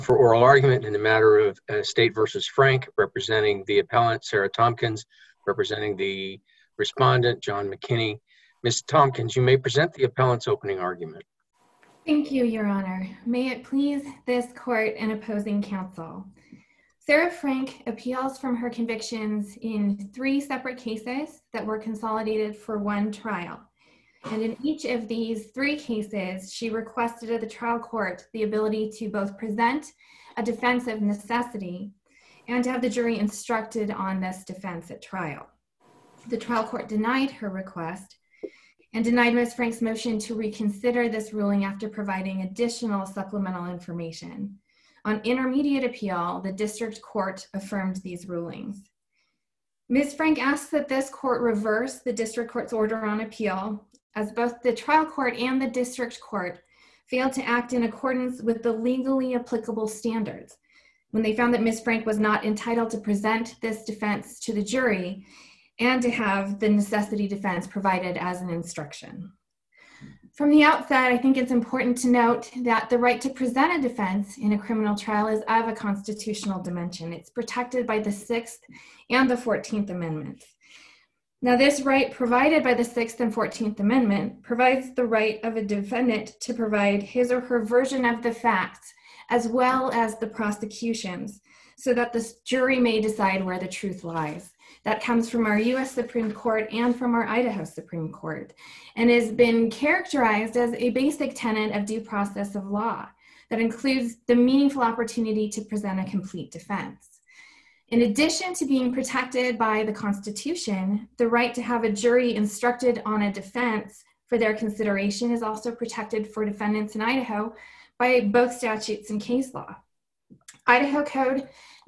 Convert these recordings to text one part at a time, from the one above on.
For oral argument in the matter of State versus Frank, representing the appellant, Sarah Tompkins, representing the respondent, John McKinney. Ms. Tompkins, you may present the appellant's opening argument. Thank you, Your Honor. May it please this court and opposing counsel. Sarah Frank appeals from her convictions in 3 separate cases that were consolidated for one trial. And in each of these 3 cases, she requested of the trial court the ability to both present a defense of necessity and to have the jury instructed on this defense at trial. The trial court denied her request and denied Ms. Frank's motion to reconsider this ruling after providing additional supplemental information. On intermediate appeal, the district court affirmed these rulings. Ms. Frank asks that this court reverse the district court's order on appeal, as both the trial court and the district court failed to act in accordance with the legally applicable standards when they found that Ms. Frank was not entitled to present this defense to the jury and to have the necessity defense provided as an instruction. From the outset, I think it's important to note that the right to present a defense in a criminal trial is of a constitutional dimension. It's protected by the 6th and the 14th Amendments. Now, this right provided by the 6th and 14th Amendment provides the right of a defendant to provide his or her version of the facts as well as the prosecution's so that the jury may decide where the truth lies. That comes from our U.S. Supreme Court and from our Idaho Supreme Court and has been characterized as a basic tenet of due process of law that includes the meaningful opportunity to present a complete defense. In addition to being protected by the Constitution, the right to have a jury instructed on a defense for their consideration is also protected for defendants in Idaho by both statutes and case law. Idaho Code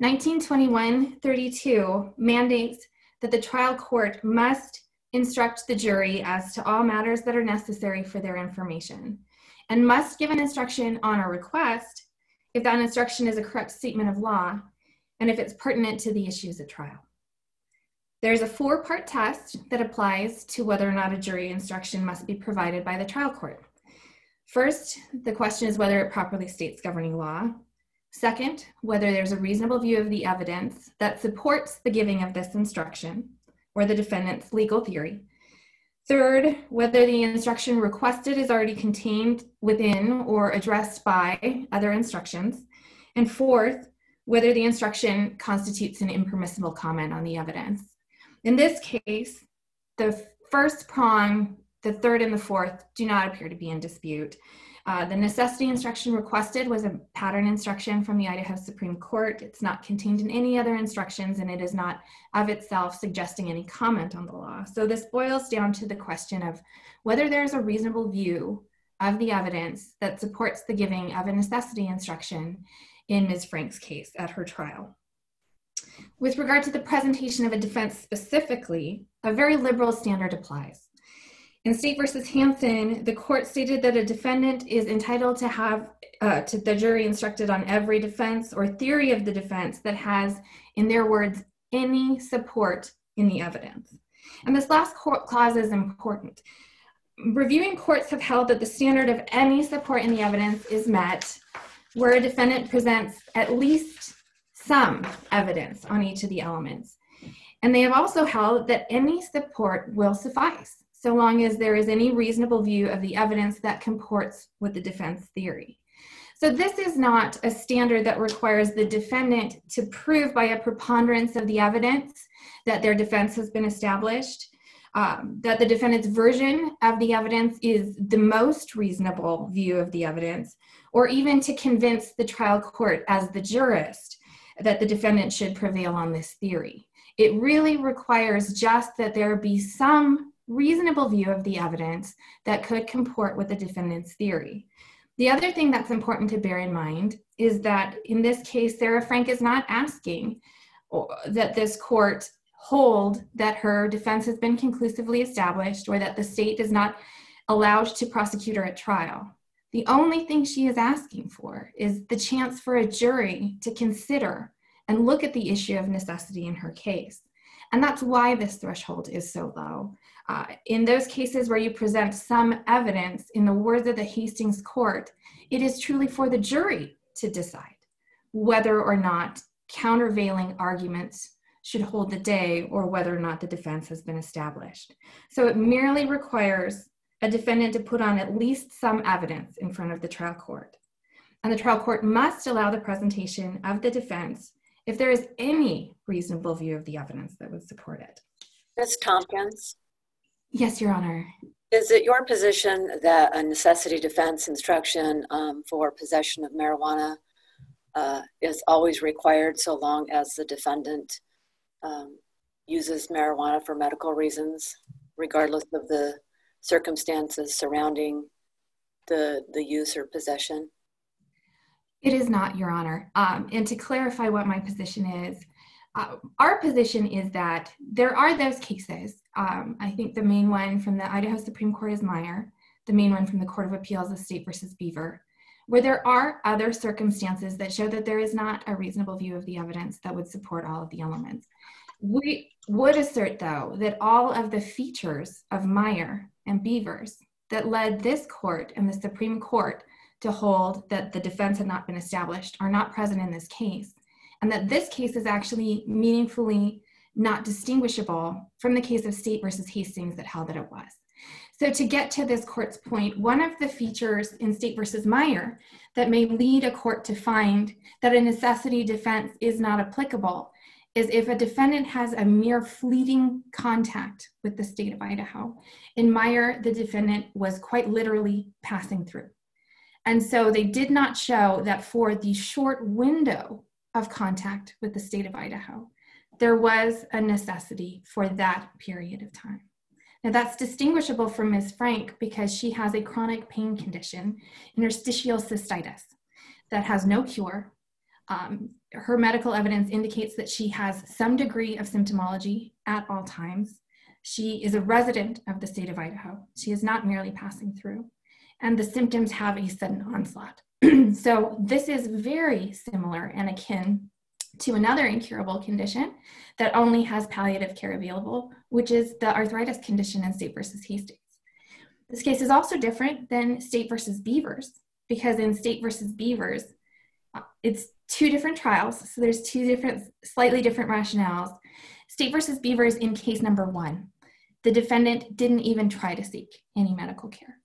1921-32 mandates that the trial court must instruct the jury as to all matters that are necessary for their information and must give an instruction on a request if that instruction is a correct statement of law and if it's pertinent to the issues at trial. There's a 4-part test that applies to whether or not a jury instruction must be provided by the trial court. First, the question is whether it properly states governing law. Second, whether there's a reasonable view of the evidence that supports the giving of this instruction or the defendant's legal theory. Third, whether the instruction requested is already contained within or addressed by other instructions. And fourth, whether the instruction constitutes an impermissible comment on the evidence. In this case, the first prong, the third and the fourth do not appear to be in dispute. The necessity instruction requested was a pattern instruction from the Idaho Supreme Court. It's not contained in any other instructions, and it is not of itself suggesting any comment on the law. So this boils down to the question of whether there's a reasonable view of the evidence that supports the giving of a necessity instruction in Ms. Frank's case at her trial. With regard to the presentation of a defense specifically, a very liberal standard applies. In State versus Hansen, the court stated that a defendant is entitled to have the jury instructed on every defense or theory of the defense that has, in their words, any support in the evidence. And this last clause is important. Reviewing courts have held that the standard of any support in the evidence is met where a defendant presents at least some evidence on each of the elements. And they have also held that any support will suffice, so long as there is any reasonable view of the evidence that comports with the defense theory. So this is not a standard that requires the defendant to prove by a preponderance of the evidence that their defense has been established, that the defendant's version of the evidence is the most reasonable view of the evidence, or even to convince the trial court as the jurist that the defendant should prevail on this theory. It really requires just that there be some reasonable view of the evidence that could comport with the defendant's theory. The other thing that's important to bear in mind is that in this case, Sarah Frank is not asking that this court hold that her defense has been conclusively established or that the state is not allowed to prosecute her at trial. The only thing she is asking for is the chance for a jury to consider and look at the issue of necessity in her case. And that's why this threshold is so low. In those cases where you present some evidence, in the words of the Hastings court, it is truly for the jury to decide whether or not countervailing arguments should hold the day or whether or not the defense has been established. So it merely requires a defendant to put on at least some evidence in front of the trial court. And the trial court must allow the presentation of the defense if there is any reasonable view of the evidence that would support it. Ms. Tompkins? Yes, Your Honor. Is it your position that a necessity defense instruction for possession of marijuana is always required so long as the defendant uses marijuana for medical reasons, regardless of the circumstances surrounding the use or possession? It is not, Your Honor. And to clarify what my position is, our position is that there are those cases. I think the main one from the Idaho Supreme Court is Meyer. The main one from the Court of Appeals is State versus Beaver, where there are other circumstances that show that there is not a reasonable view of the evidence that would support all of the elements. We would assert, though, that all of the features of Meyer and Beavers that led this court and the Supreme Court to hold that the defense had not been established are not present in this case, and that this case is actually meaningfully not distinguishable from the case of State versus Hastings that held that it was. So to get to this court's point, one of the features in State versus Meyer that may lead a court to find that a necessity defense is not applicable is if a defendant has a mere fleeting contact with the state of Idaho. In Meyer, the defendant was quite literally passing through. And so they did not show that for the short window of contact with the state of Idaho, there was a necessity for that period of time. Now that's distinguishable from Ms. Frank because she has a chronic pain condition, interstitial cystitis, that has no cure. Her medical evidence indicates that she has some degree of symptomology at all times. She is a resident of the state of Idaho. She is not merely passing through. And the symptoms have a sudden onslaught. So this is very similar and akin to another incurable condition that only has palliative care available, which is the arthritis condition in State versus Hastings. This case is also different than State versus Beavers, because in State versus Beavers, it's two different trials. So there's two slightly different rationales. State versus Beavers in case number 1, the defendant didn't even try to seek any medical care.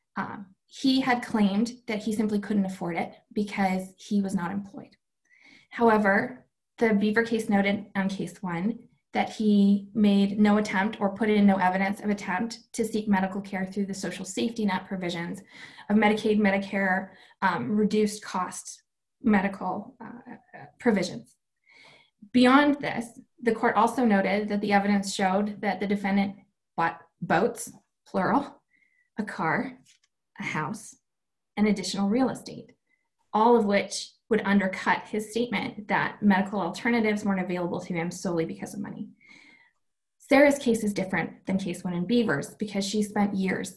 He had claimed that he simply couldn't afford it because he was not employed. However, the Beaver case noted on case 1 that he made no attempt or put in no evidence of attempt to seek medical care through the social safety net provisions of Medicaid, Medicare, reduced cost medical provisions. Beyond this, the court also noted that the evidence showed that the defendant bought boats, plural, a car, a house, and additional real estate, all of which would undercut his statement that medical alternatives weren't available to him solely because of money. Sarah's case is different than case 1 in Beavers because she spent years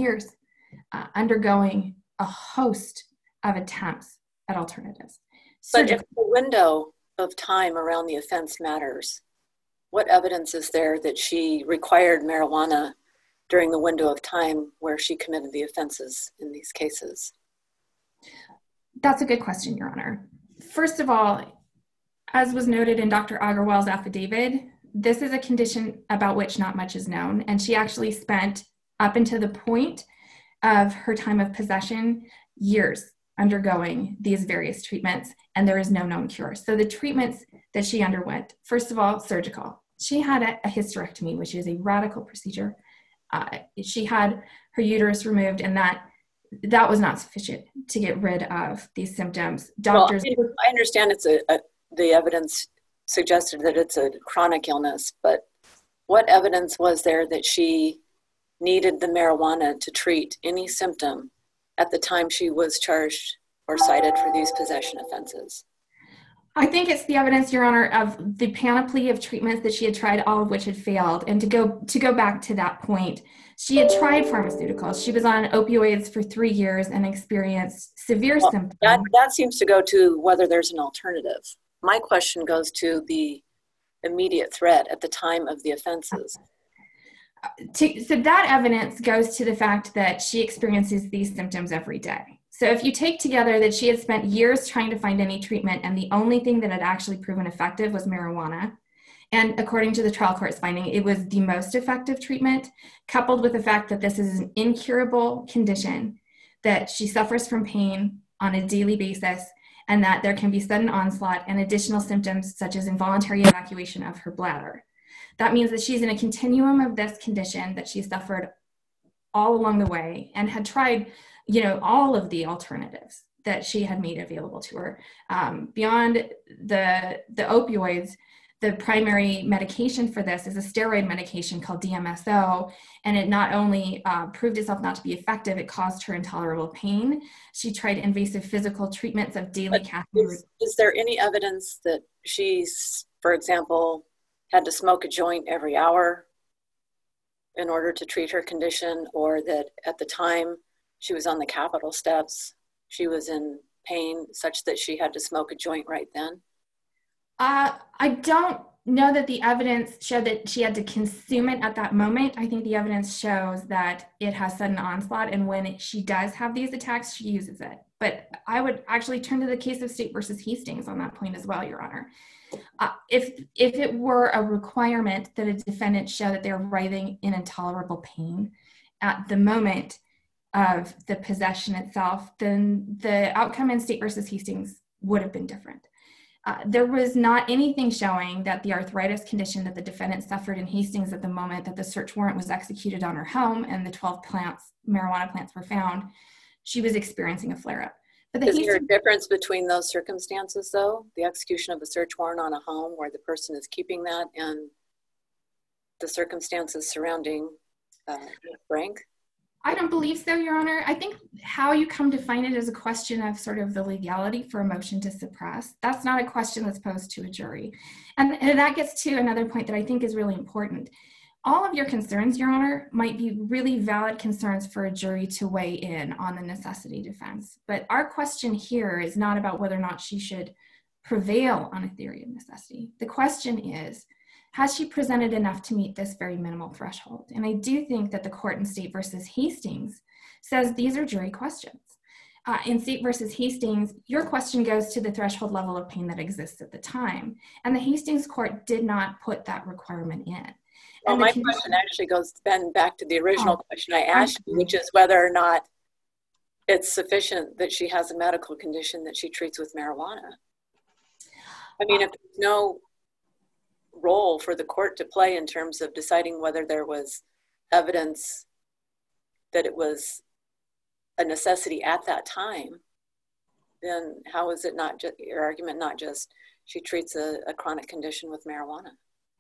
undergoing a host of attempts at alternatives. But if the window of time around the offense matters, what evidence is there that she required marijuana during the window of time where she committed the offenses in these cases? That's a good question, Your Honor. First of all, as was noted in Dr. Agarwal's affidavit, this is a condition about which not much is known, and she actually spent, up until the point of her time of possession, years undergoing these various treatments, and there is no known cure. So the treatments that she underwent, first of all, surgical. She had a hysterectomy, which is a radical procedure. She had her uterus removed, and that was not sufficient to get rid of these symptoms. Doctors. Well, I understand the evidence suggested that it's a chronic illness, but what evidence was there that she needed the marijuana to treat any symptom at the time she was charged or cited for these possession offenses? I think it's the evidence, Your Honor, of the panoply of treatments that she had tried, all of which had failed. And to go back to that point, she had tried pharmaceuticals. She was on opioids for 3 years and experienced severe symptoms. That seems to go to whether there's an alternative. My question goes to the immediate threat at the time of the offenses. So that evidence goes to the fact that she experiences these symptoms every day. So if you take together that she had spent years trying to find any treatment and the only thing that had actually proven effective was marijuana, and according to the trial court's finding, it was the most effective treatment, coupled with the fact that this is an incurable condition, that she suffers from pain on a daily basis, and that there can be sudden onslaught and additional symptoms such as involuntary evacuation of her bladder. That means that she's in a continuum of this condition that she suffered all along the way and had tried, all of the alternatives that she had made available to her. Beyond the opioids, the primary medication for this is a steroid medication called DMSO, and it not only proved itself not to be effective, it caused her intolerable pain. She tried invasive physical treatments of daily caffeine. Is there any evidence that she's, for example, had to smoke a joint every hour in order to treat her condition, or that at the time she was on the Capitol steps, she was in pain such that she had to smoke a joint right then? I don't know that the evidence showed that she had to consume it at that moment. I think the evidence shows that it has sudden onslaught, and when she does have these attacks, she uses it. But I would actually turn to the case of State versus Hastings on that point as well, Your Honor. If it were a requirement that a defendant show that they're writhing in intolerable pain at the moment of the possession itself, then the outcome in State versus Hastings would have been different. There was not anything showing that the arthritis condition that the defendant suffered in Hastings at the moment that the search warrant was executed on her home and the 12 marijuana plants were found, she was experiencing a flare-up. But is there a difference between those circumstances, though? The execution of a search warrant on a home where the person is keeping that and the circumstances surrounding Frank? I don't believe so, Your Honor. I think how you come to find it is a question of sort of the legality for a motion to suppress. That's not a question that's posed to a jury. And that gets to another point that I think is really important. All of your concerns, Your Honor, might be really valid concerns for a jury to weigh in on the necessity defense. But our question here is not about whether or not she should prevail on a theory of necessity. The question is, has she presented enough to meet this very minimal threshold? And I do think that the court in State versus Hastings says these are jury questions. In State versus Hastings, your question goes to the threshold level of pain that exists at the time. And the Hastings court did not put that requirement in. Well, my question actually goes then back to the original question I asked you, which is whether or not it's sufficient that she has a medical condition that she treats with marijuana. I mean, if there's no role for the court to play in terms of deciding whether there was evidence that it was a necessity at that time, then how is it not just your argument, not just she treats a chronic condition with marijuana?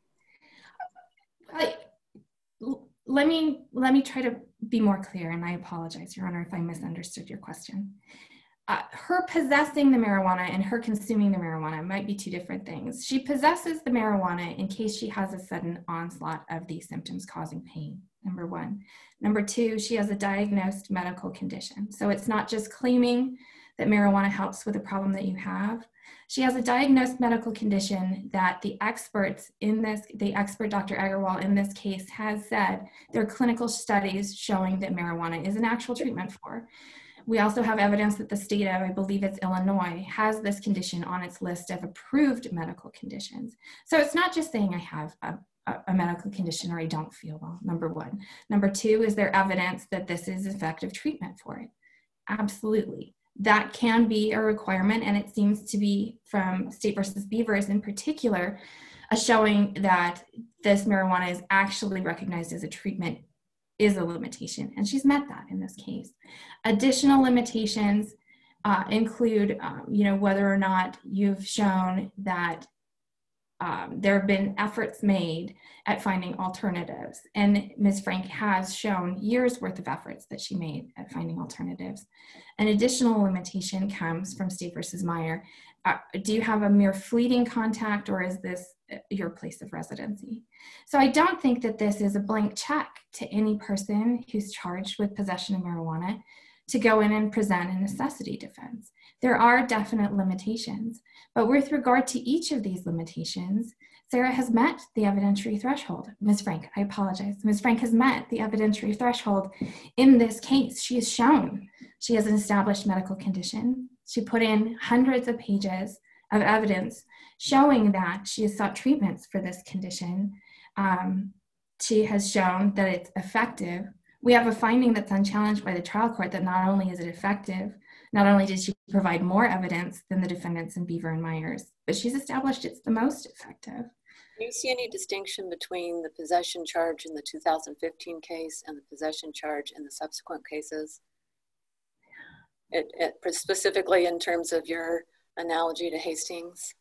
Let me try to be more clear, and I apologize, Your Honor, if I misunderstood your question. Her possessing the marijuana and her consuming the marijuana might be two different things. She possesses the marijuana in case she has a sudden onslaught of these symptoms causing pain, number one. Number two, she has a diagnosed medical condition. So it's not just claiming that marijuana helps with a problem that you have. She has a diagnosed medical condition that the expert Dr. Agarwal in this case has said there are clinical studies showing that marijuana is an actual treatment for. We also have evidence that the state of, I believe it's Illinois, has this condition on its list of approved medical conditions. So it's not just saying I have a medical condition or I don't feel well, number one. Number two, is there evidence that this is effective treatment for it? Absolutely. That can be a requirement, and it seems to be from State versus Beavers in particular, a showing that this marijuana is actually recognized as a treatment is a limitation, and she's met that in this case. Additional limitations include, whether or not you've shown that there have been efforts made at finding alternatives, and Ms. Frank has shown years worth of efforts that she made at finding alternatives. An additional limitation comes from State versus Meyer. Do you have a mere fleeting contact, or is this your place of residency? So I don't think that this is a blank check to any person who's charged with possession of marijuana to go in and present a necessity defense. There are definite limitations, but with regard to each of these limitations, Sarah has met the evidentiary threshold. Ms. Frank, I apologize. Ms. Frank has met the evidentiary threshold in this case. She has shown she has an established medical condition. She put in hundreds of pages of evidence showing that she has sought treatments for this condition. She has shown that it's effective. We have a finding that's unchallenged by the trial court that not only is it effective, not only did she provide more evidence than the defendants in Beaver and Myers, but she's established it's the most effective. Do you see any distinction between the possession charge in the 2015 case and the possession charge in the subsequent cases? Specifically in terms of your analogy to Hastings?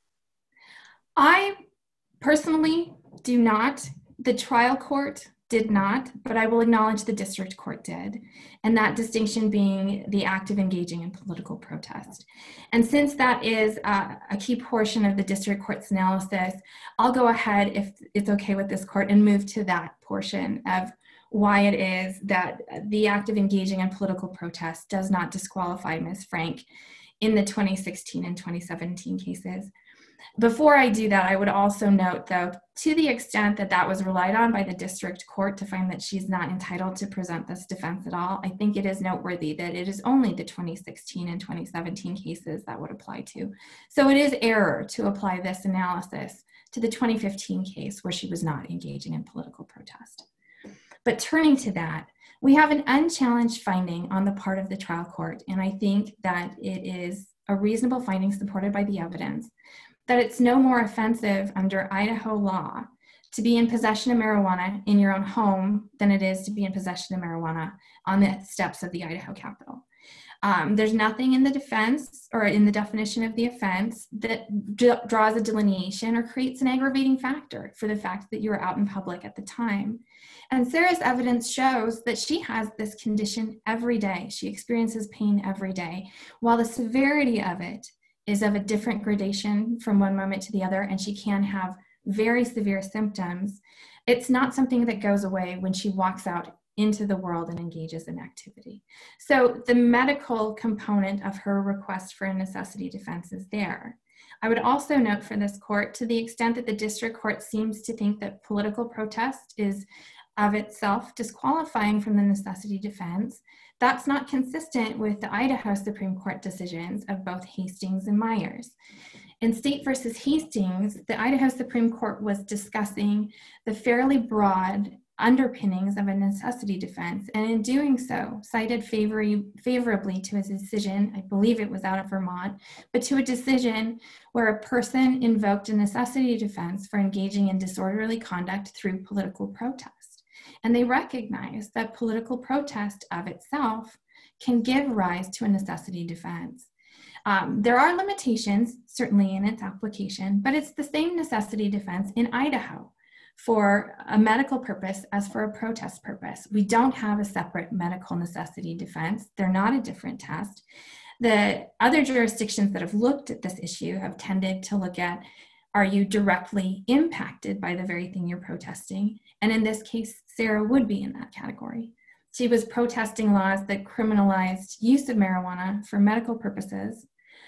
I personally do not. The trial court did not, but I will acknowledge the district court did, and that distinction being the act of engaging in political protest. And since that is a key portion of the district court's analysis, I'll go ahead, if it's okay with this court, and move to that portion of why it is that the act of engaging in political protest does not disqualify Ms. Frank in the 2016 and 2017 cases. Before I do that, I would also note, though, to the extent that that was relied on by the district court to find that she's not entitled to present this defense at all, I think it is noteworthy that it is only the 2016 and 2017 cases that would apply to. So it is error to apply this analysis to the 2015 case where she was not engaging in political protest. But turning to that, we have an unchallenged finding on the part of the trial court, and I think that it is a reasonable finding supported by the evidence that it's no more offensive under Idaho law to be in possession of marijuana in your own home than it is to be in possession of marijuana on the steps of the Idaho Capitol. There's nothing in the defense or in the definition of the offense that draws a delineation or creates an aggravating factor for the fact that you were out in public at the time. And Sarah's evidence shows that she has this condition every day. She experiences pain every day, while the severity of it is of a different gradation from one moment to the other, and she can have very severe symptoms. It's not something that goes away when she walks out into the world and engages in activity. So the medical component of her request for a necessity defense is there. I would also note for this court, to the extent that the district court seems to think that political protest is of itself disqualifying from the necessity defense, that's not consistent with the Idaho Supreme Court decisions of both Hastings and Myers. In State versus Hastings, the Idaho Supreme Court was discussing the fairly broad underpinnings of a necessity defense, and in doing so, cited favorably to a decision, I believe it was out of Vermont, but to a decision where a person invoked a necessity defense for engaging in disorderly conduct through political protest. And they recognize that political protest of itself can give rise to a necessity defense. There are limitations, certainly in its application, but it's the same necessity defense in Idaho for a medical purpose as for a protest purpose. We don't have a separate medical necessity defense. They're not a different test. The other jurisdictions that have looked at this issue have tended to look at, are you directly impacted by the very thing you're protesting? And in this case, Sarah would be in that category. She was protesting laws that criminalized use of marijuana for medical purposes,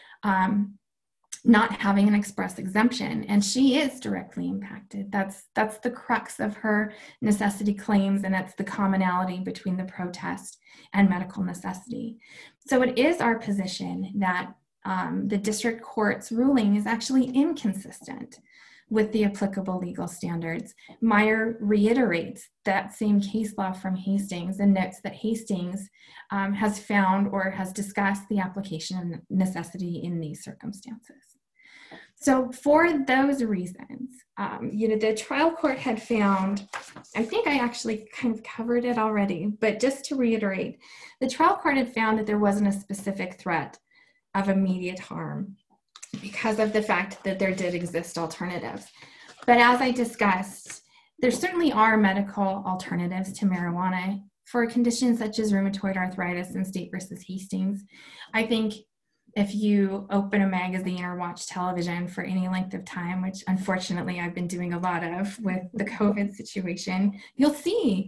not having an express exemption, and she is directly impacted. That's the crux of her necessity claims, and that's the commonality between the protest and medical necessity. So it is our position that the district court's ruling is actually inconsistent with the applicable legal standards. Meyer reiterates that same case law from Hastings and notes that Hastings has found or has discussed the application of necessity in these circumstances. So for those reasons, the trial court had found, I think I actually kind of covered it already, but just to reiterate, the trial court had found that there wasn't a specific threat of immediate harm because of the fact that there did exist alternatives. But as I discussed, there certainly are medical alternatives to marijuana for conditions such as rheumatoid arthritis in State versus Hastings. I think if you open a magazine or watch television for any length of time, which unfortunately I've been doing a lot of with the COVID situation, you'll see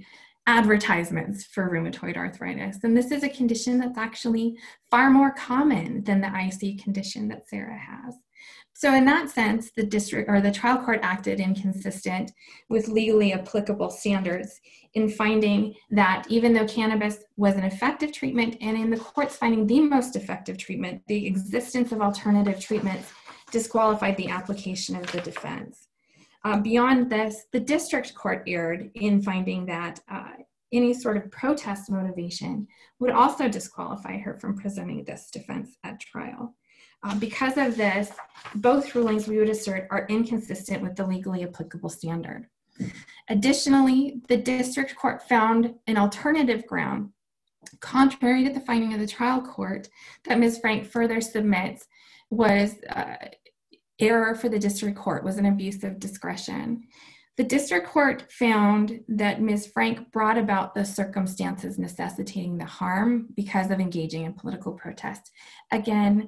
advertisements for rheumatoid arthritis. And this is a condition that's actually far more common than the IC condition that Sarah has. So in that sense, the district or the trial court acted inconsistent with legally applicable standards in finding that even though cannabis was an effective treatment, and in the court's finding the most effective treatment, the existence of alternative treatments disqualified the application of the defense. Beyond this, the district court erred in finding that any sort of protest motivation would also disqualify her from presenting this defense at trial. Because of this, both rulings we would assert are inconsistent with the legally applicable standard. Additionally, the district court found an alternative ground, contrary to the finding of the trial court, that Ms. Frank further submits was error for the district court, was an abuse of discretion. The district court found that Ms. Frank brought about the circumstances necessitating the harm because of engaging in political protest. Again,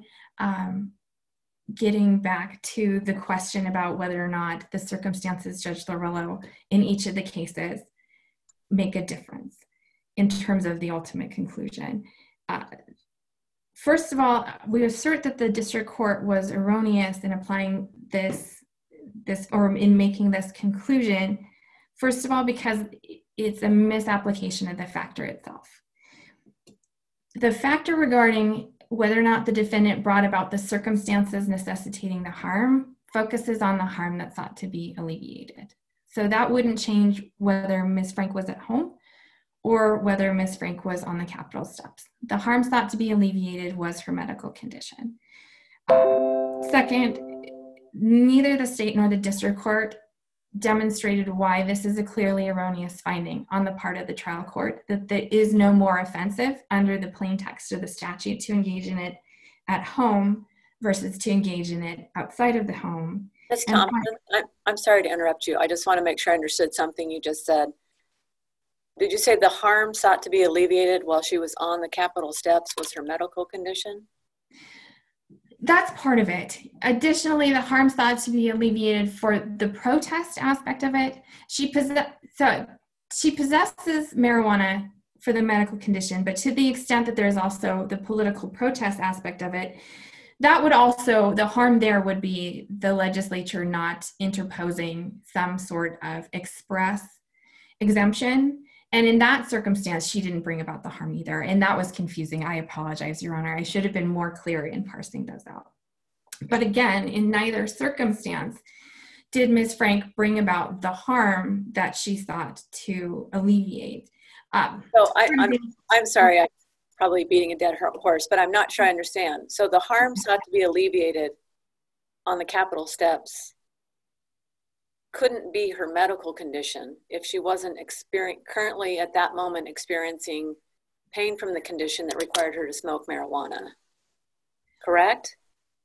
getting back to the question about whether or not the circumstances, Judge Lorillo, in each of the cases make a difference in terms of the ultimate conclusion. First of all, we assert that the district court was erroneous in applying this or in making this conclusion, first of all, because it's a misapplication of the factor itself. The factor regarding whether or not the defendant brought about the circumstances necessitating the harm focuses on the harm that sought to be alleviated. So that wouldn't change whether Ms. Frank was at home or whether Ms. Frank was on the Capitol steps. The harm sought to be alleviated was her medical condition. Second, neither the state nor the district court demonstrated why this is a clearly erroneous finding on the part of the trial court, that there is no more offensive under the plain text of the statute to engage in it at home versus to engage in it outside of the home. Ms. Thompson, I'm sorry to interrupt you. I just want to make sure I understood something you just said. Did you say the harm sought to be alleviated while she was on the Capitol steps was her medical condition? That's part of it. Additionally, the harm sought to be alleviated for the protest aspect of it. She possesses marijuana for the medical condition, but to the extent that there's also the political protest aspect of it, that would also, the harm there would be the legislature not interposing some sort of express exemption. And in that circumstance, she didn't bring about the harm either. And that was confusing. I apologize, Your Honor. I should have been more clear in parsing those out. But again, in neither circumstance did Ms. Frank bring about the harm that she sought to alleviate. So I'm sorry, I'm probably beating a dead horse, but I'm not sure I understand. So the harm sought to be alleviated on the Capitol steps couldn't be her medical condition if she wasn't currently at that moment experiencing pain from the condition that required her to smoke marijuana, correct?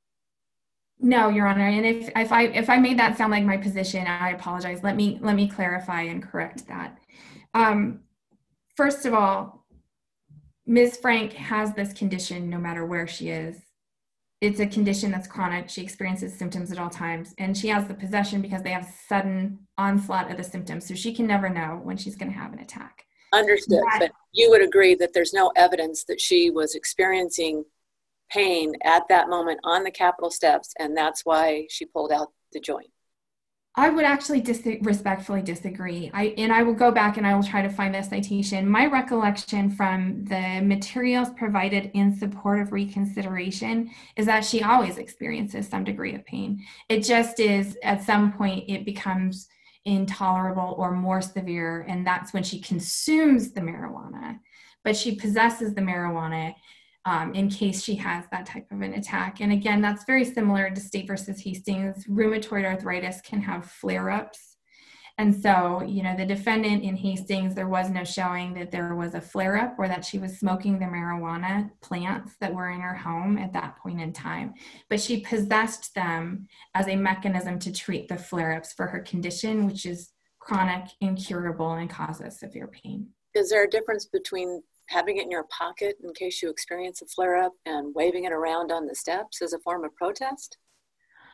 No, Your Honor, and if I made that sound like my position, I apologize. Let me clarify and correct that. First of all, Ms. Frank has this condition no matter where she is. It's a condition that's chronic. She experiences symptoms at all times, and she has the possession because they have sudden onslaught of the symptoms, so she can never know when she's going to have an attack. Understood, but you would agree that there's no evidence that she was experiencing pain at that moment on the Capitol steps, and that's why she pulled out the joint. I would actually respectfully disagree. I will go back and I will try to find the citation. My recollection from the materials provided in support of reconsideration is that she always experiences some degree of pain. It just is, at some point, it becomes intolerable or more severe, and that's when she consumes the marijuana. But she possesses the marijuana in case she has that type of an attack. And again, that's very similar to State versus Hastings. Rheumatoid arthritis can have flare-ups. And so, the defendant in Hastings, there was no showing that there was a flare-up or that she was smoking the marijuana plants that were in her home at that point in time. But she possessed them as a mechanism to treat the flare-ups for her condition, which is chronic, incurable, and causes severe pain. Is there a difference between having it in your pocket in case you experience a flare-up and waving it around on the steps as a form of protest?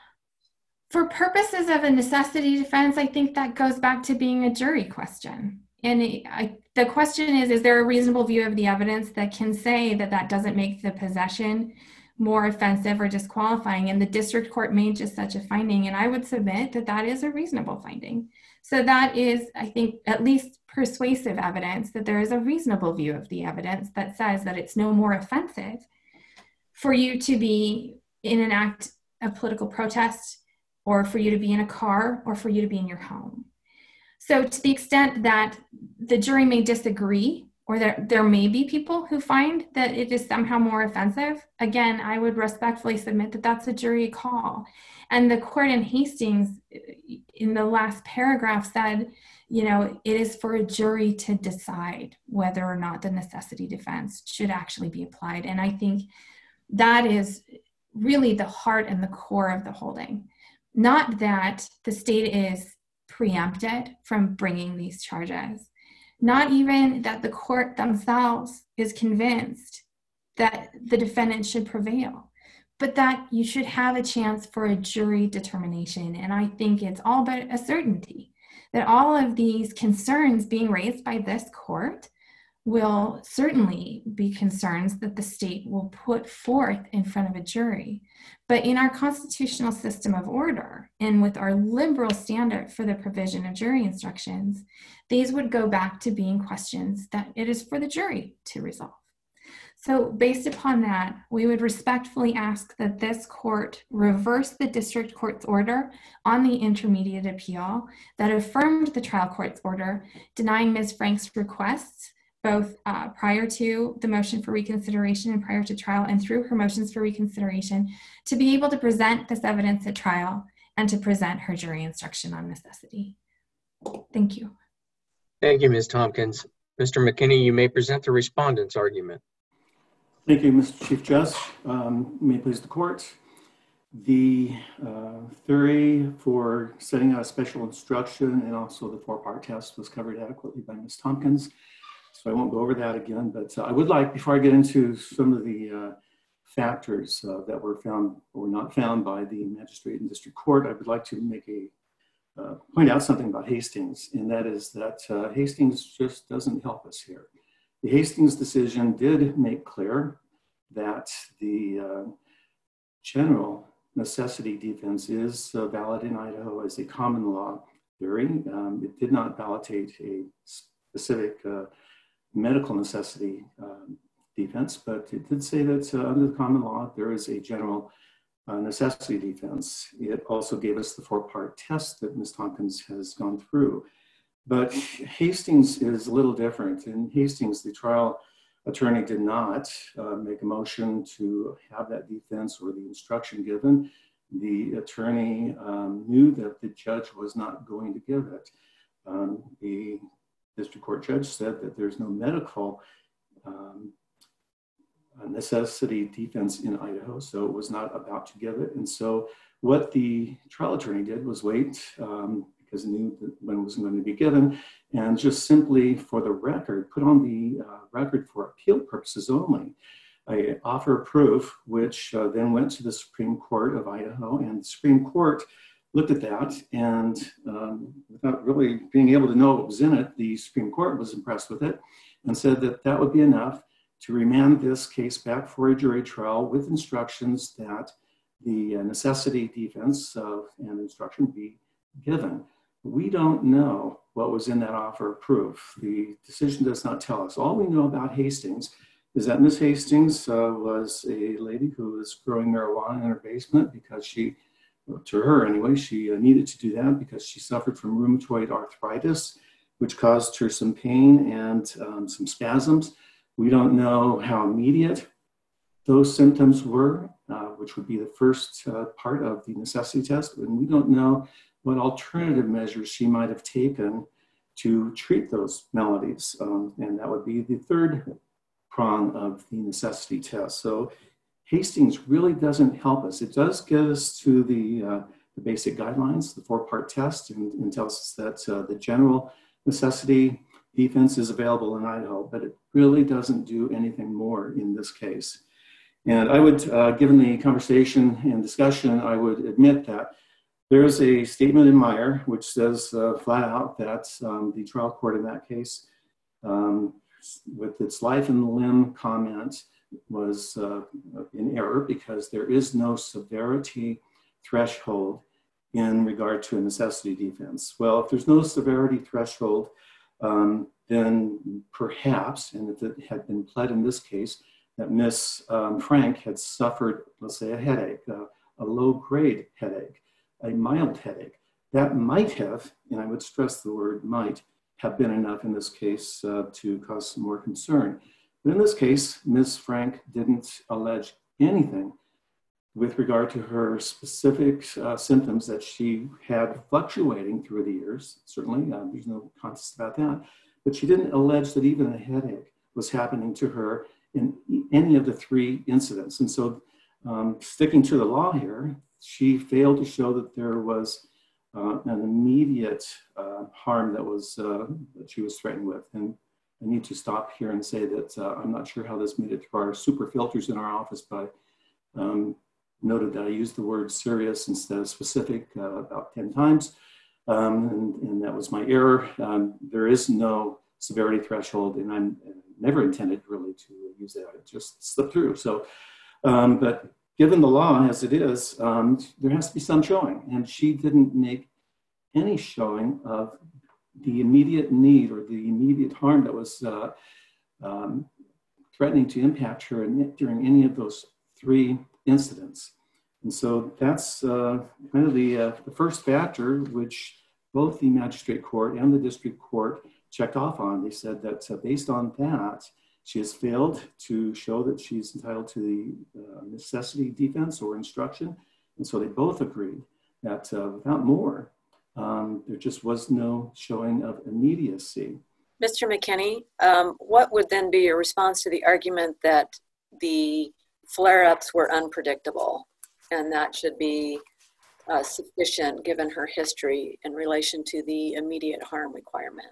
For purposes of a necessity defense, I think that goes back to being a jury question. And the question is there a reasonable view of the evidence that can say that that doesn't make the possession more offensive or disqualifying? And the district court made just such a finding. And I would submit that that is a reasonable finding. So that is, I think, at least persuasive evidence that there is a reasonable view of the evidence that says that it's no more offensive for you to be in an act of political protest, or for you to be in a car, or for you to be in your home. So to the extent that the jury may disagree, or there may be people who find that it is somehow more offensive, again, I would respectfully submit that that's a jury call. And the court in Hastings, in the last paragraph, said, it is for a jury to decide whether or not the necessity defense should actually be applied. And I think that is really the heart and the core of the holding. Not that the state is preempted from bringing these charges, not even that the court themselves is convinced that the defendant should prevail, but that you should have a chance for a jury determination. And I think it's all but a certainty that all of these concerns being raised by this court will certainly be concerns that the state will put forth in front of a jury. But in our constitutional system of order, and with our liberal standard for the provision of jury instructions, these would go back to being questions that it is for the jury to resolve. So based upon that, we would respectfully ask that this court reverse the district court's order on the intermediate appeal that affirmed the trial court's order denying Ms. Frank's requests, both prior to the motion for reconsideration and prior to trial, and through her motions for reconsideration, to be able to present this evidence at trial and to present her jury instruction on necessity. Thank you. Thank you, Ms. Tompkins. Mr. McKinney, you may present the respondent's argument. Thank you, Mr. Chief Justice. May it please the court. The theory for setting out a special instruction and also the four-part test was covered adequately by Ms. Tompkins, so I won't go over that again, but I would like, before I get into some of the factors that were found or not found by the magistrate and district court, I would like to make point out something about Hastings, and that is that Hastings just doesn't help us here. The Hastings decision did make clear that the general necessity defense is valid in Idaho as a common law theory. It did not validate a specific medical necessity defense, but it did say that under the common law, there is a general necessity defense. It also gave us the four-part test that Ms. Tompkins has gone through. But Hastings is a little different. In Hastings, the trial attorney did not make a motion to have that defense or the instruction given. The attorney knew that the judge was not going to give it. The district court judge said that there's no medical necessity defense in Idaho, so it was not about to give it. And so what the trial attorney did was wait because he knew that when it was going to be given, and just simply for the record, put on the record for appeal purposes only, an offer of proof, which then went to the Supreme Court of Idaho, and the Supreme Court looked at that, and without really being able to know what was in it, the Supreme Court was impressed with it and said that that would be enough to remand this case back for a jury trial with instructions that the necessity defense and instruction be given. We don't know what was in that offer of proof. The decision does not tell us. All we know about Hastings is that Ms. Hastings was a lady who was growing marijuana in her basement because she, to her anyway, she needed to do that because she suffered from rheumatoid arthritis, which caused her some pain and some spasms. We don't know how immediate those symptoms were, which would be the first part of the necessity test. And we don't know what alternative measures she might have taken to treat those maladies. And that would be the third prong of the necessity test. So Hastings really doesn't help us. It does get us to the basic guidelines, the four-part test, and tells us that the general necessity defense is available in Idaho, but it really doesn't do anything more in this case. And I would, given the conversation and discussion, I would admit that There's a statement in Meyer which says flat out that the trial court in that case, with its life and limb comment, was in error because there is no severity threshold in regard to a necessity defense. Well, if there's no severity threshold, then perhaps, and if it had been pled in this case, that Ms. Frank had suffered, let's say, a headache, a low-grade headache, a mild headache, that might have, and I would stress the word might, have been enough in this case to cause some more concern. But in this case, Ms. Frank didn't allege anything with regard to her specific symptoms that she had fluctuating through the years. Certainly, there's no contest about that. But she didn't allege that even a headache was happening to her in any of the three incidents. And so, sticking to the law here, she failed to show that there was an immediate harm that she was threatened with. And I need to stop here and say that I'm not sure how this made it through our super filters in our office, but noted that I used the word serious instead of specific about 10 times. And that was my error. There is no severity threshold, and I never intended really to use that. It just slipped through. So, but given the law as it is, there has to be some showing. And she didn't make any showing of the immediate need or the immediate harm that was threatening to impact her during any of those three incidents. And so that's kind of the first factor, which both the magistrate court and the district court checked off on. They said that based on that, she has failed to show that she's entitled to the necessity defense or instruction. And so they both agreed that without more, there just was no showing of immediacy. Mr. McKinney, what would then be your response to the argument that the flare-ups were unpredictable and that should be sufficient given her history in relation to the immediate harm requirement?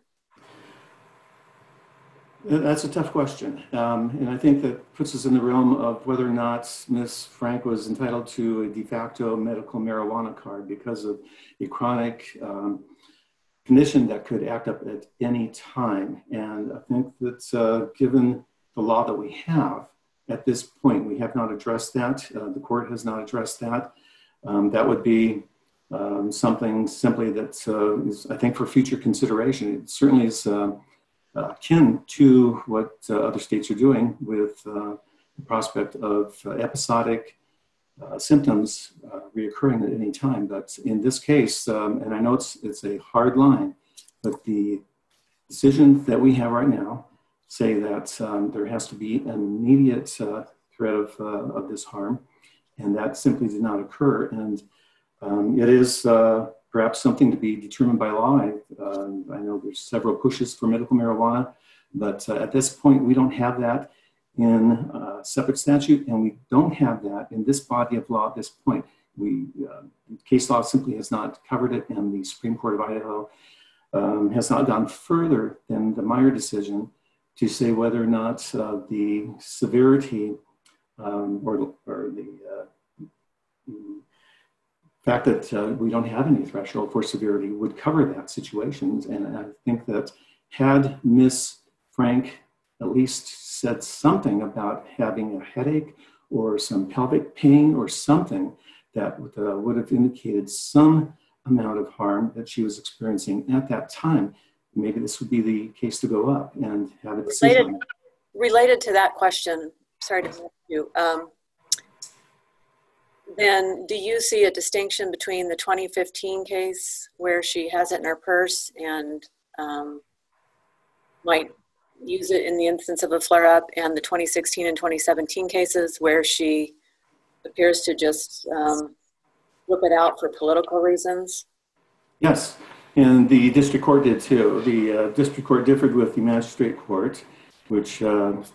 That's a tough question. And I think that puts us in the realm of whether or not Ms. Frank was entitled to a de facto medical marijuana card because of a chronic condition that could act up at any time. And I think that given the law that we have at this point, we have not addressed that. The court has not addressed that. That would be something simply that is, I think, for future consideration. It certainly is akin to what other states are doing with the prospect of episodic symptoms reoccurring at any time. But in this case, and I know it's a hard line, but the decision that we have right now say that there has to be an immediate threat of this harm, and that simply did not occur. And it is perhaps something to be determined by law. I know there's several pushes for medical marijuana, but at this point, we don't have that in a separate statute, and we don't have that in this body of law at this point. Case law simply has not covered it, and the Supreme Court of Idaho has not gone further than the Meyer decision to say whether or not the severity or the fact that we don't have any threshold for severity would cover that situation. And I think that had Ms. Frank at least said something about having a headache or some pelvic pain or something that would have indicated some amount of harm that she was experiencing at that time, maybe this would be the case to go up and have a decision. Related to that question, sorry to interrupt you, then do you see a distinction between the 2015 case where she has it in her purse and might use it in the instance of a flare-up, and the 2016 and 2017 cases where she appears to just whip it out for political reasons? Yes, and the district court did too. The district court differed with the magistrate court, which found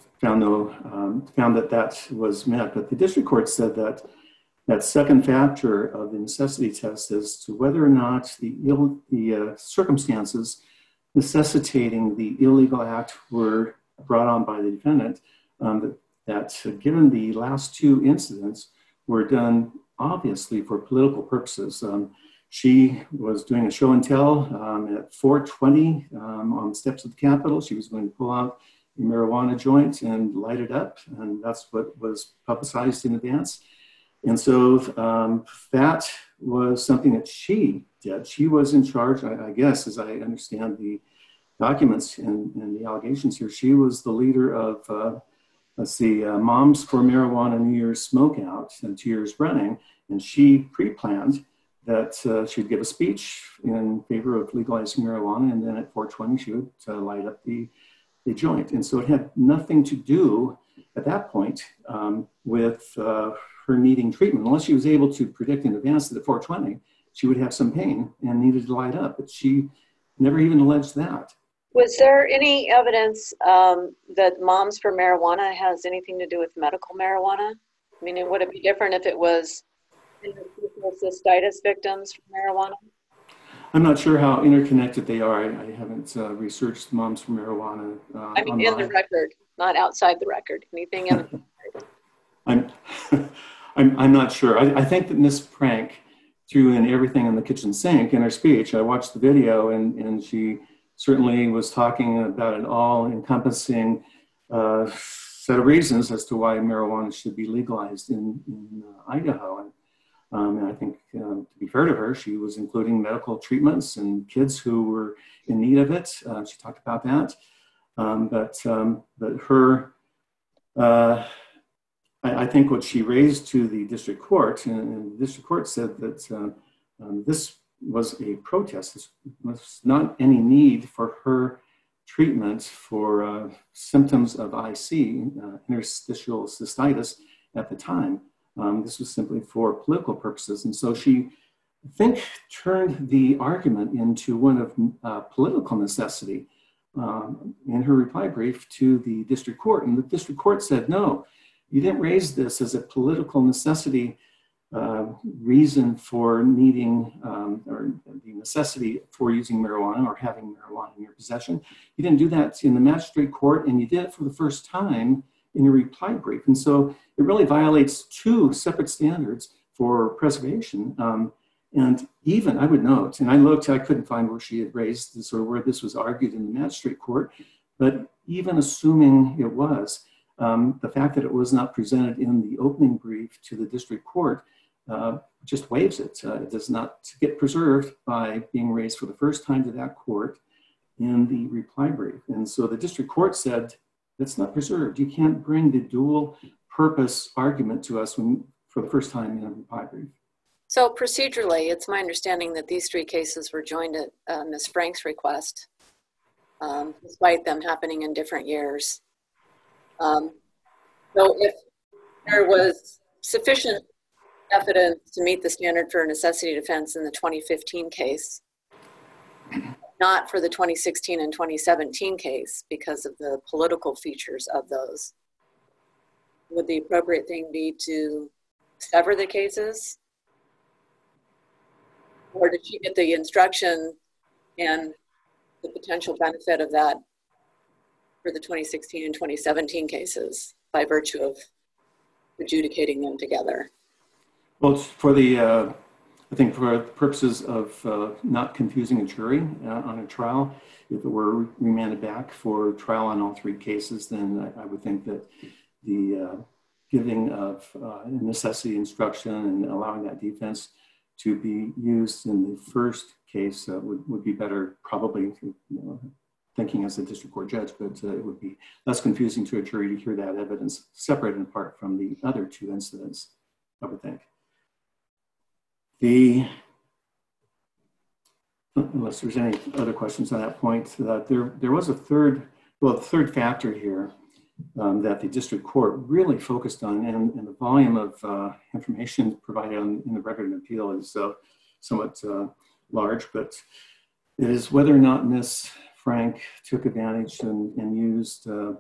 that was met, but the district court said that that second factor of the necessity test as to whether or not the circumstances necessitating the illegal act were brought on by the defendant, that given the last two incidents were done obviously for political purposes. She was doing a show and tell at 4:20 on the steps of the Capitol. She was going to pull out a marijuana joint and light it up, and that's what was publicized in advance. And so that was something that she did. She was in charge, I guess, as I understand the documents and the allegations here. She was the leader of, Moms for Marijuana New Year's Smokeout, 2 years running, and she pre-planned that she'd give a speech in favor of legalizing marijuana, and then at 4:20 she would light up the joint. And so it had nothing to do at that point with her needing treatment, unless she was able to predict in advance that at 4:20 she would have some pain and needed to light up, but she never even alleged that. Was there any evidence that Moms for Marijuana has anything to do with medical marijuana? I mean, would it be different if it was interstitial cystitis victims from marijuana? I'm not sure how interconnected they are. I haven't researched Moms for Marijuana. I mean, in the record, not outside the record. Anything in the record? I'm not sure. I think that Miss Frank threw in everything in the kitchen sink in her speech. I watched the video, and she certainly was talking about an all-encompassing set of reasons as to why marijuana should be legalized in Idaho. And I think, to be fair to her, she was including medical treatments and kids who were in need of it. She talked about that. But her, I think what she raised to the district court, and the district court said that this was a protest. This was not any need for her treatment for symptoms of IC, interstitial cystitis, at the time. This was simply for political purposes. And so she, I think, turned the argument into one of political necessity in her reply brief to the district court. And the district court said, no, you didn't raise this as a political necessity reason for needing or the necessity for using marijuana or having marijuana in your possession. You didn't do that in the magistrate court, and you did it for the first time in your reply brief. And so it really violates two separate standards for preservation. And even, I would note, and I looked, I couldn't find where she had raised this or where this was argued in the magistrate court, but even assuming it was, the fact that it was not presented in the opening brief to the district court just waives it. It does not get preserved by being raised for the first time to that court in the reply brief. And so the district court said, that's not preserved. You can't bring the dual purpose argument to us for the first time in a reply brief. So procedurally, it's my understanding that these three cases were joined at Ms. Frank's request, despite them happening in different years. So if there was sufficient evidence to meet the standard for necessity defense in the 2015 case, not for the 2016 and 2017 case because of the political features of those, would the appropriate thing be to sever the cases? Or did she get the instruction and the potential benefit of that for the 2016 and 2017 cases by virtue of adjudicating them together? Well, for the, I think for purposes of not confusing a jury on a trial, if it were remanded back for trial on all three cases, then I would think that the giving of necessity instruction and allowing that defense to be used in the first case would be better, probably, thinking as a district court judge, but it would be less confusing to a jury to hear that evidence separate and apart from the other two incidents, I would think. Unless there's any other questions on that point, there was a third factor here that the district court really focused on, and the volume of information provided in the record of appeal is somewhat large, but it is whether or not Ms. Frank took advantage and used the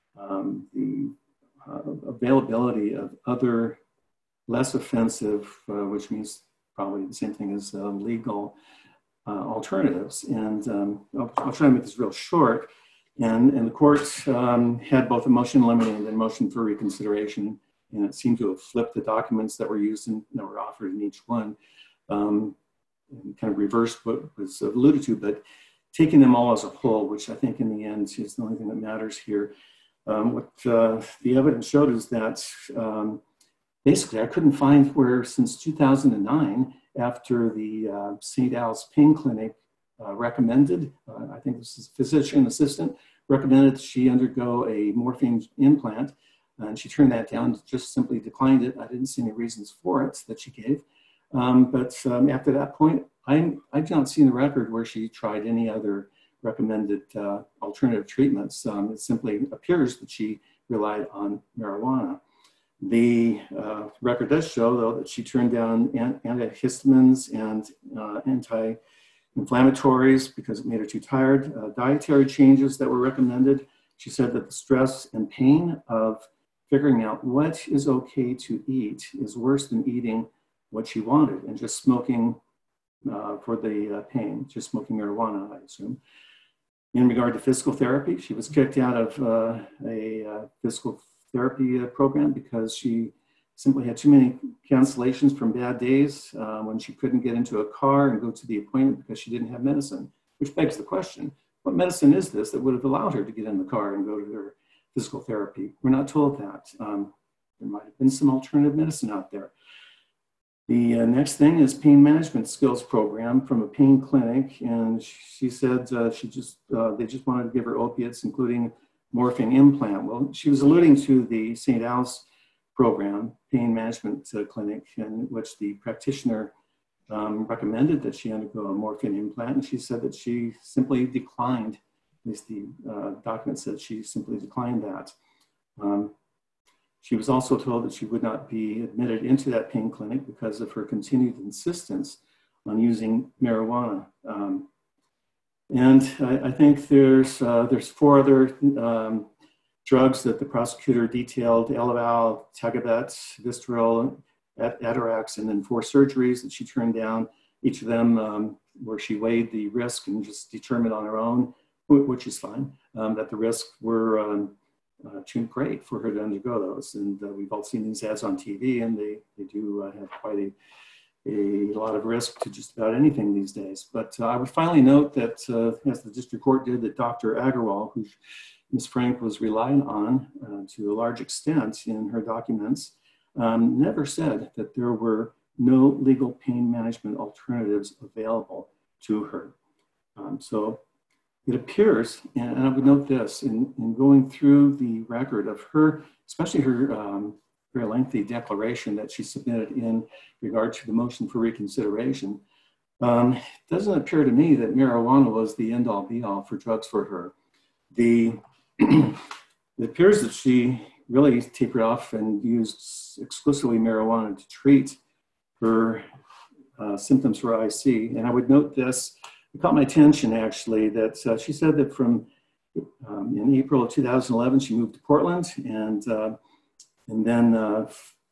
availability of other less offensive, which means probably the same thing as legal alternatives. And I'll try to make this real short. And the court had both a motion limiting and a motion for reconsideration, and it seemed to have flipped the documents that were used and that were offered in each one. kind of reversed what was alluded to, but taking them all as a whole, which I think in the end is the only thing that matters here. What the evidence showed is that basically I couldn't find where since 2009, after the St. Al's Pain Clinic recommended, I think this is a physician assistant, recommended that she undergo a morphine implant, and she turned that down, just simply declined it. I didn't see any reasons for it that she gave. But after that point, I do not see in the record where she tried any other recommended alternative treatments. It simply appears that she relied on marijuana. The record does show, though, that she turned down antihistamines and anti-inflammatories because it made her too tired. Dietary changes that were recommended. She said that the stress and pain of figuring out what is okay to eat is worse than eating what she wanted and just smoking for the pain, just smoking marijuana, I assume. In regard to physical therapy, she was kicked out of a physical therapy program because she simply had too many cancellations from bad days when she couldn't get into a car and go to the appointment because she didn't have medicine, which begs the question, what medicine is this that would have allowed her to get in the car and go to her physical therapy? We're not told that. There might have been some alternative medicine out there. The next thing is pain management skills program from a pain clinic, and she said they just wanted to give her opiates, including morphine implant. Well, she was alluding to the St. Al's program, pain management clinic, in which the practitioner recommended that she undergo a morphine implant, and she said that she simply declined. At least the document said she simply declined that. She was also told that she would not be admitted into that pain clinic because of her continued insistence on using marijuana. And I think there's 4 other drugs that the prosecutor detailed: Elavil, Tagamet, Vistaril, Atarax, and then 4 surgeries that she turned down. Each of them where she weighed the risk and just determined on her own, which is fine, that the risks were too great for her to undergo those. And we've all seen these ads on TV, and they do have quite a lot of risk to just about anything these days. But I would finally note that, as the district court did, that Dr. Agarwal, who Ms. Frank was relying on to a large extent in her documents, never said that there were no legal pain management alternatives available to her. So it appears, and I would note this, in going through the record of her, especially her very lengthy declaration that she submitted in regard to the motion for reconsideration, it doesn't appear to me that marijuana was the end-all be-all for drugs for her. It appears that she really tapered off and used exclusively marijuana to treat her symptoms for IC. And I would note this, it caught my attention actually, that she said that from in April of 2011, she moved to Portland, and then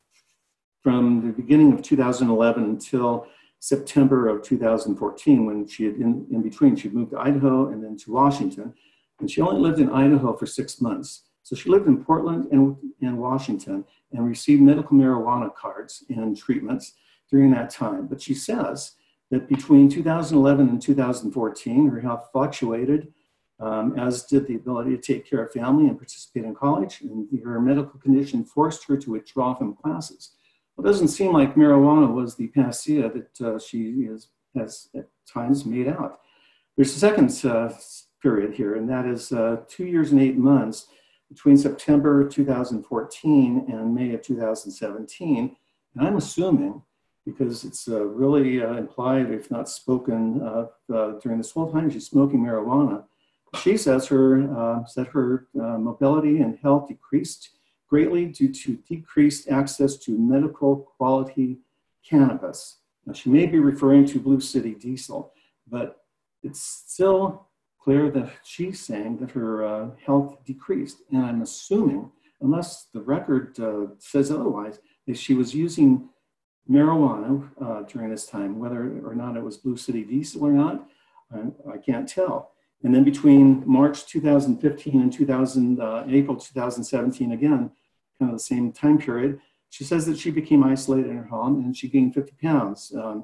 from the beginning of 2011 until September of 2014, when she had in between, she'd moved to Idaho and then to Washington, and she only lived in Idaho for 6 months. So she lived in Portland and Washington and received medical marijuana cards and treatments during that time. But she says that between 2011 and 2014, her health fluctuated, as did the ability to take care of family and participate in college, and her medical condition forced her to withdraw from classes. Well, it doesn't seem like marijuana was the panacea that she has at times made out. There's a second period here, and that is 2 years and 8 months between September 2014 and May of 2017. And I'm assuming, because it's really implied, if not spoken, during this whole time she's smoking marijuana, she says her mobility and health decreased greatly due to decreased access to medical quality cannabis. Now, she may be referring to Blue City Diesel, but it's still clear that she's saying that her health decreased. And I'm assuming, unless the record says otherwise, that she was using marijuana during this time, whether or not it was Blue City Diesel or not, I can't tell. And then between March 2015 and April 2017, again, kind of the same time period, she says that she became isolated in her home and she gained 50 pounds.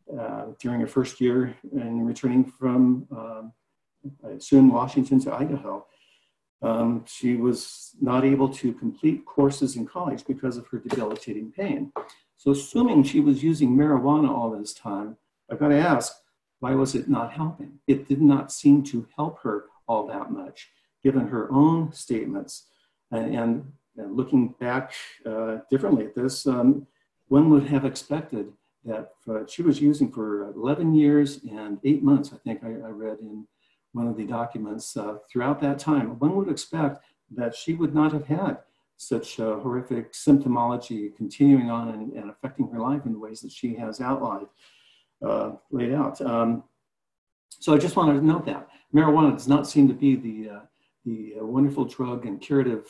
during her first year and returning from, I assume, Washington to Idaho. She was not able to complete courses in college because of her debilitating pain. So assuming she was using marijuana all this time, I've got to ask, why was it not helping? It did not seem to help her all that much, given her own statements. And looking back differently at this, one would have expected that she was using for 11 years and 8 months, I think I read in one of the documents. Throughout that time, one would expect that she would not have had such horrific symptomology continuing on and affecting her life in the ways that she has outlined, laid out. So I just wanted to note that marijuana does not seem to be the wonderful drug and curative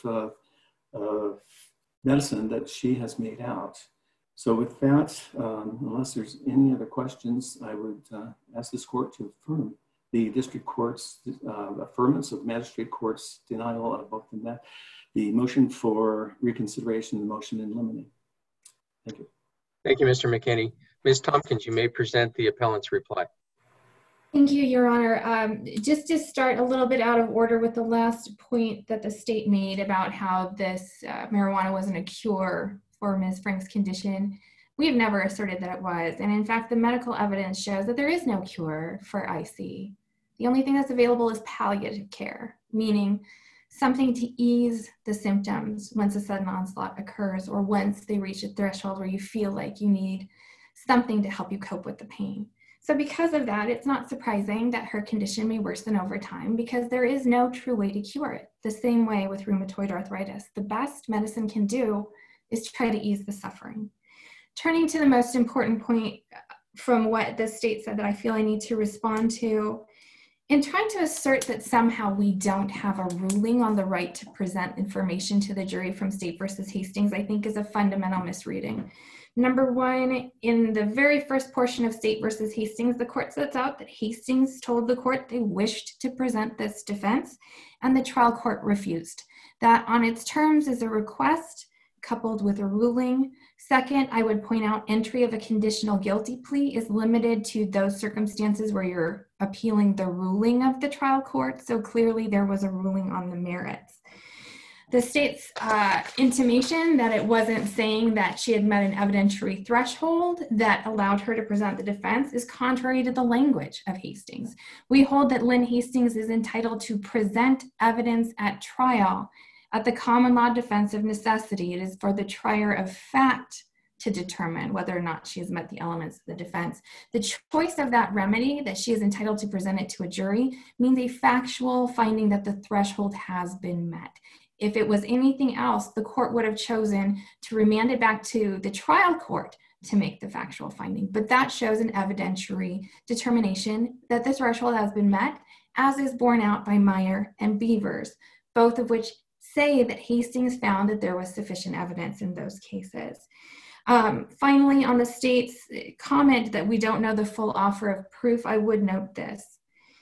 medicine that she has made out. So with that, unless there's any other questions, I would ask this court to affirm the district court's affirmance of magistrate court's denial of both the motion for reconsideration and the motion in limine. Thank you. Thank you, Mr. McKinney. Ms. Tompkins, you may present the appellant's reply. Thank you, Your Honor. Just to start a little bit out of order with the last point that the state made about how this marijuana wasn't a cure for Ms. Frank's condition, we have never asserted that it was. And in fact, the medical evidence shows that there is no cure for IC. The only thing that's available is palliative care, meaning something to ease the symptoms once a sudden onslaught occurs or once they reach a threshold where you feel like you need something to help you cope with the pain. So because of that, it's not surprising that her condition may worsen over time because there is no true way to cure it. The same way with rheumatoid arthritis. The best medicine can do is try to ease the suffering. Turning to the most important point from what the state said that I feel I need to respond to, in trying to assert that somehow we don't have a ruling on the right to present information to the jury from State versus Hastings, I think is a fundamental misreading. Number one, in the very first portion of State versus Hastings, the court sets out that Hastings told the court they wished to present this defense, and the trial court refused. That on its terms is a request coupled with a ruling. Second, I would point out entry of a conditional guilty plea is limited to those circumstances where you're appealing the ruling of the trial court. So clearly there was a ruling on the merits. The state's intimation that it wasn't saying that she had met an evidentiary threshold that allowed her to present the defense is contrary to the language of Hastings. We hold that Lynn Hastings is entitled to present evidence at trial. At the common law defense of necessity, it is for the trier of fact to determine whether or not she has met the elements of the defense. The choice of that remedy that she is entitled to present it to a jury means a factual finding that the threshold has been met. If it was anything else, the court would have chosen to remand it back to the trial court to make the factual finding. But that shows an evidentiary determination that the threshold has been met, as is borne out by Meyer and Beavers, both of which say that Hastings found that there was sufficient evidence in those cases. Finally, on the state's comment that we don't know the full offer of proof, I would note this.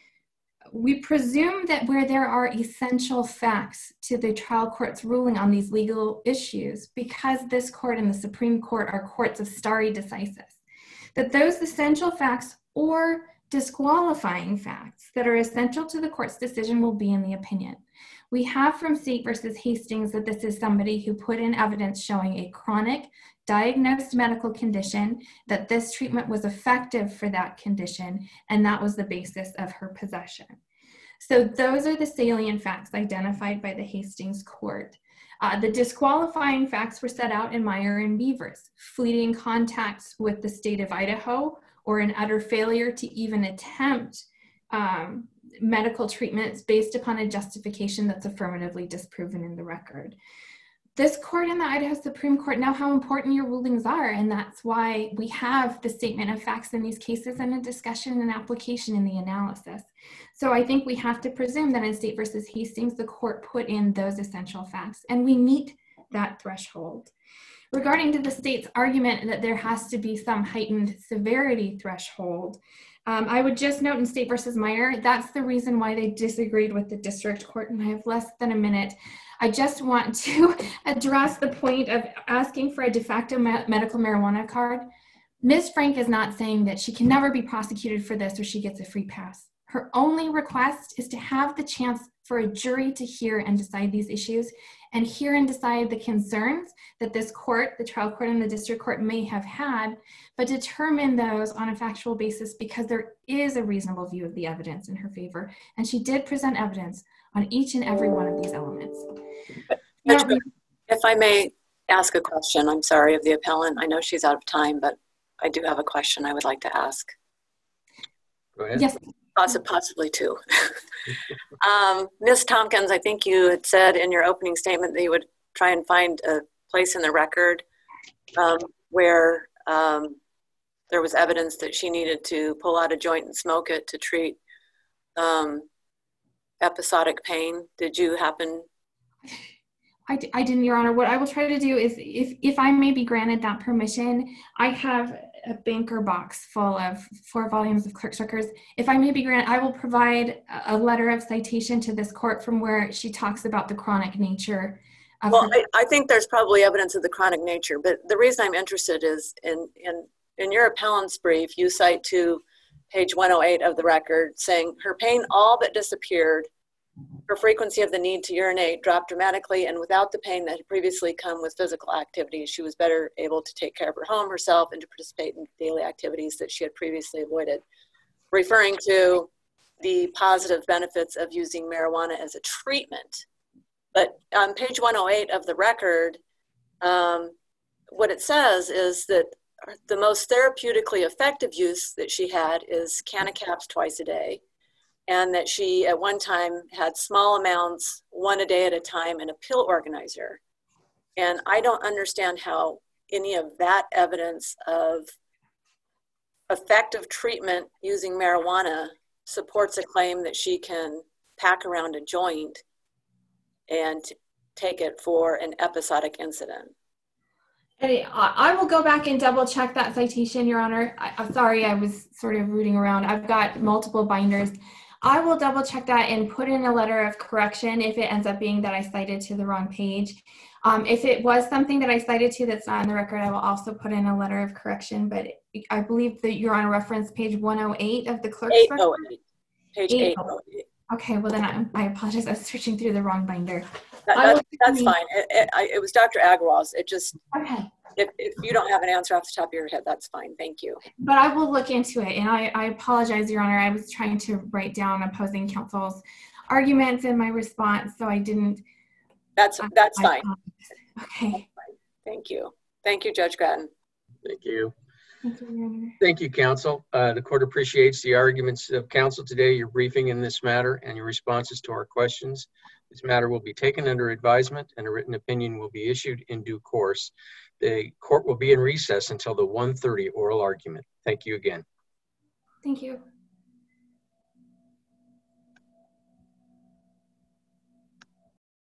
We presume that where there are essential facts to the trial court's ruling on these legal issues, because this court and the Supreme Court are courts of stare decisis, that those essential facts or disqualifying facts that are essential to the court's decision will be in the opinion. We have from State versus Hastings that this is somebody who put in evidence showing a chronic diagnosed medical condition, that this treatment was effective for that condition, and that was the basis of her possession. So those are the salient facts identified by the Hastings court. The disqualifying facts were set out in Meyer and Beavers: fleeting contacts with the state of Idaho, or an utter failure to even attempt medical treatments based upon a justification that's affirmatively disproven in the record. This court and the Idaho Supreme Court know how important your rulings are, and that's why we have the statement of facts in these cases and a discussion and application in the analysis. So I think we have to presume that in State versus Hastings, the court put in those essential facts, and we meet that threshold. Regarding to the state's argument that there has to be some heightened severity threshold, I would just note in State versus Meyer, that's the reason why they disagreed with the district court, and I have less than a minute. I just want to address the point of asking for a de facto medical marijuana card. Ms. Frank is not saying that she can never be prosecuted for this or she gets a free pass. Her only request is to have the chance for a jury to hear and decide these issues and hear and decide the concerns that this court, the trial court and the district court may have had, but determine those on a factual basis because there is a reasonable view of the evidence in her favor. And she did present evidence on each and every one of these elements. If I may ask a question, I'm sorry, of the appellant. I know she's out of time, but I do have a question I would like to ask. Go ahead. Yes. Possibly two. Ms. Tompkins, I think you had said in your opening statement that you would try and find a place in the record where there was evidence that she needed to pull out a joint and smoke it to treat episodic pain. Did you happen? I didn't, Your Honor. What I will try to do is, if I may be granted that permission, I have a banker box full of 4 volumes of Clerk's records. If I may be granted, I will provide a letter of citation to this court from where she talks about the chronic nature of Well, I think there's probably evidence of the chronic nature, but the reason I'm interested is in your appellant's brief, you cite to page 108 of the record saying her pain all but disappeared. Her frequency of the need to urinate dropped dramatically, and without the pain that had previously come with physical activities, she was better able to take care of her home, herself, and to participate in daily activities that she had previously avoided, referring to the positive benefits of using marijuana as a treatment. But on page 108 of the record, what it says is that the most therapeutically effective use that she had is Canacaps twice a day, and that she at one time had small amounts, 1 a day at a time, and a pill organizer. And I don't understand how any of that evidence of effective treatment using marijuana supports a claim that she can pack around a joint and take it for an episodic incident. I will go back and double check that citation, Your Honor. I'm sorry, I was sort of rooting around. I've got multiple binders. I will double check that and put in a letter of correction if it ends up being that I cited to the wrong page. If it was something that I cited to that's not in the record, I will also put in a letter of correction, but I believe that Your Honor referenced page 108 of the clerk's record. Page 808. Okay, well then I apologize. I was searching through the wrong binder. That's fine. It was Dr. Agarwal's. It just, okay. If you don't have an answer off the top of your head, that's fine. Thank you. But I will look into it. And I apologize, Your Honor. I was trying to write down opposing counsel's arguments in my response, so I didn't. That's fine. Okay. That's fine. Thank you. Thank you, Judge Grattan. Thank you. Thank you, Your Honor. Thank you, counsel. The court appreciates the arguments of counsel today, your briefing in this matter, and your responses to our questions. This matter will be taken under advisement and a written opinion will be issued in due course. The court will be in recess until the 1:30 oral argument. Thank you again. Thank you.